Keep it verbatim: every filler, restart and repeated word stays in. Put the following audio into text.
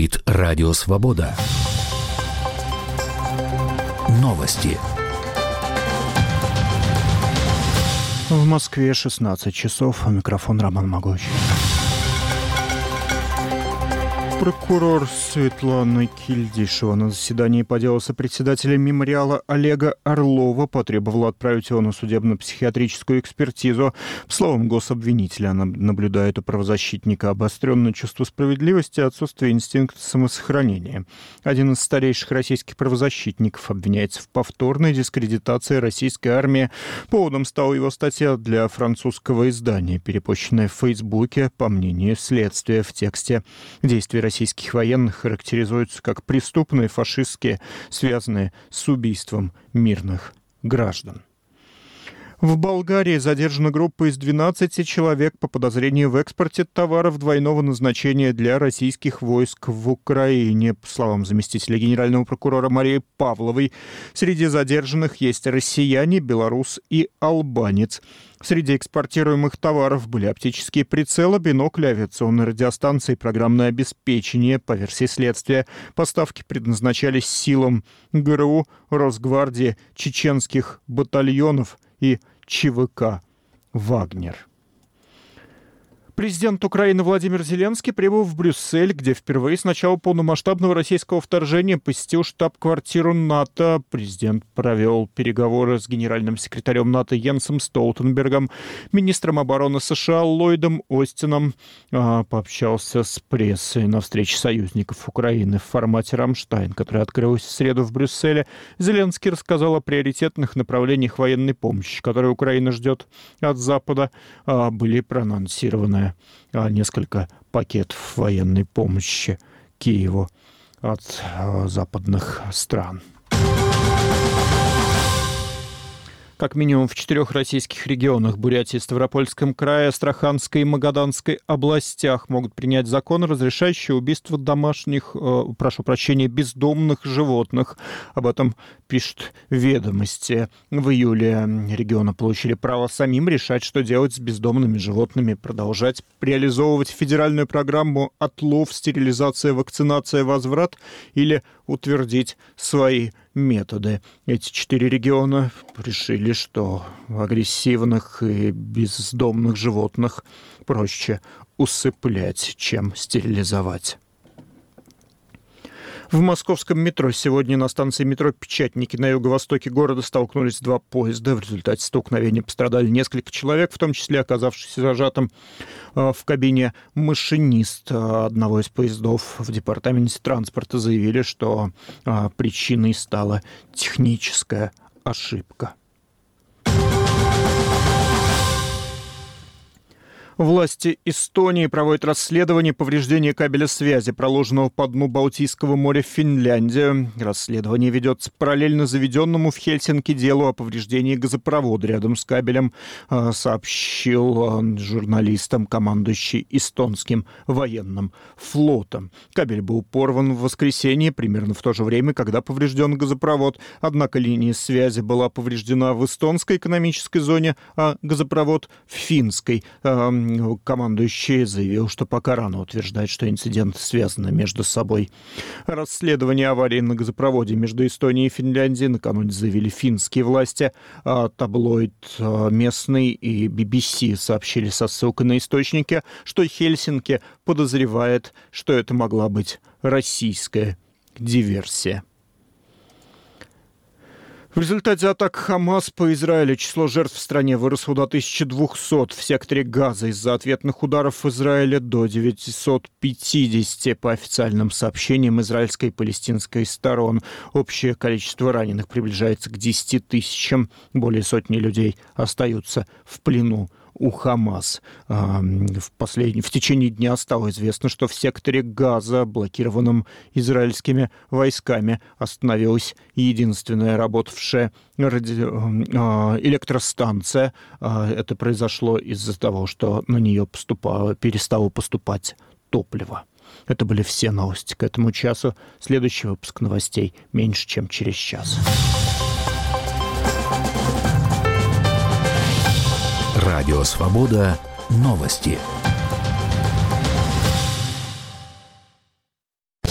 Говорит Радио Свобода. Новости. В Москве шестнадцать часов. Микрофон Роман Могуч. Прокурор Светлана Кильдишева на заседании по делу сопредседателя мемориала Олега Орлова потребовала отправить его на судебно-психиатрическую экспертизу. По словам гособвинителя, она наблюдает у правозащитника обостренное чувство справедливости и отсутствие инстинкта самосохранения. Один из старейших российских правозащитников обвиняется в повторной дискредитации российской армии. Поводом стала его статья для французского издания, перепощенная в Фейсбуке. По мнению следствия, в тексте действия российских военных характеризуются как преступные, фашистские, связанные с убийством мирных граждан. В Болгарии задержана группа из двенадцати человек по подозрению в экспорте товаров двойного назначения для российских войск в Украине. По словам заместителя генерального прокурора Марии Павловой, среди задержанных есть россияне, белорус и албанец. Среди экспортируемых товаров были оптические прицелы, бинокли, авиационные радиостанции, программное обеспечение. По версии следствия, поставки предназначались силам ГРУ, Росгвардии, чеченских батальонов и ЧВК «Вагнер». Президент Украины Владимир Зеленский прибыл в Брюссель, где впервые с начала полномасштабного российского вторжения посетил штаб-квартиру НАТО. Президент провел переговоры с генеральным секретарем НАТО Йенсом Столтенбергом, министром обороны США Ллойдом Остином, пообщался с прессой на встрече союзников Украины в формате «Рамштайн», которая открылась в среду в Брюсселе. Зеленский рассказал о приоритетных направлениях военной помощи, которые Украина ждет от Запада. Были проанонсированы несколько пакетов военной помощи Киеву от западных стран. Как минимум в четырех российских регионах — Бурятии, Ставропольском крае, Астраханской и Магаданской областях — могут принять закон, разрешающий убийство домашних, э, прошу прощения, бездомных животных. Об этом пишут «Ведомости». В июле регионы получили право самим решать, что делать с бездомными животными, продолжать реализовывать федеральную программу «Отлов, стерилизация, вакцинация, возврат» или утвердить свои методы. Эти четыре региона решили, что агрессивных и бездомных животных проще усыплять, чем стерилизовать. В московском метро сегодня на станции метро Печатники на юго-востоке города столкнулись два поезда. В результате столкновения пострадали несколько человек, в том числе оказавшийся зажатым в кабине машинист одного из поездов. В департаменте транспорта заявили, что причиной стала техническая ошибка. Власти Эстонии проводят расследование повреждения кабеля связи, проложенного по дну Балтийского моря в Финляндию. Расследование ведется параллельно заведенному в Хельсинки делу о повреждении газопровода рядом с кабелем, сообщил журналистам командующий эстонским военным флотом. Кабель был порван в воскресенье, примерно в то же время, когда поврежден газопровод. Однако линия связи была повреждена в эстонской экономической зоне, а газопровод в финской. Командующий заявил, что пока рано утверждать, что инциденты связаны между собой. Расследование аварии на газопроводе между Эстонией и Финляндией накануне заявили финские власти. Таблоид местный и би би си сообщили со ссылкой на источники, что Хельсинки подозревает, что это могла быть российская диверсия. В результате атак Хамас по Израилю число жертв в стране выросло до тысячи двухсот. В секторе Газа из-за ответных ударов Израиля до девятисот пятидесяти, по официальным сообщениям израильской и палестинской сторон. Общее количество раненых приближается к десяти тысячам. Более сотни людей остаются в плену у Хамас. В, последний, в течение дня стало известно, что в секторе Газа, блокированном израильскими войсками, остановилась единственная работавшая электростанция. Это произошло из-за того, что на нее поступало, перестало поступать топливо. Это были все новости к этому часу. Следующий выпуск новостей меньше, чем через час. Радио Свобода. Новости.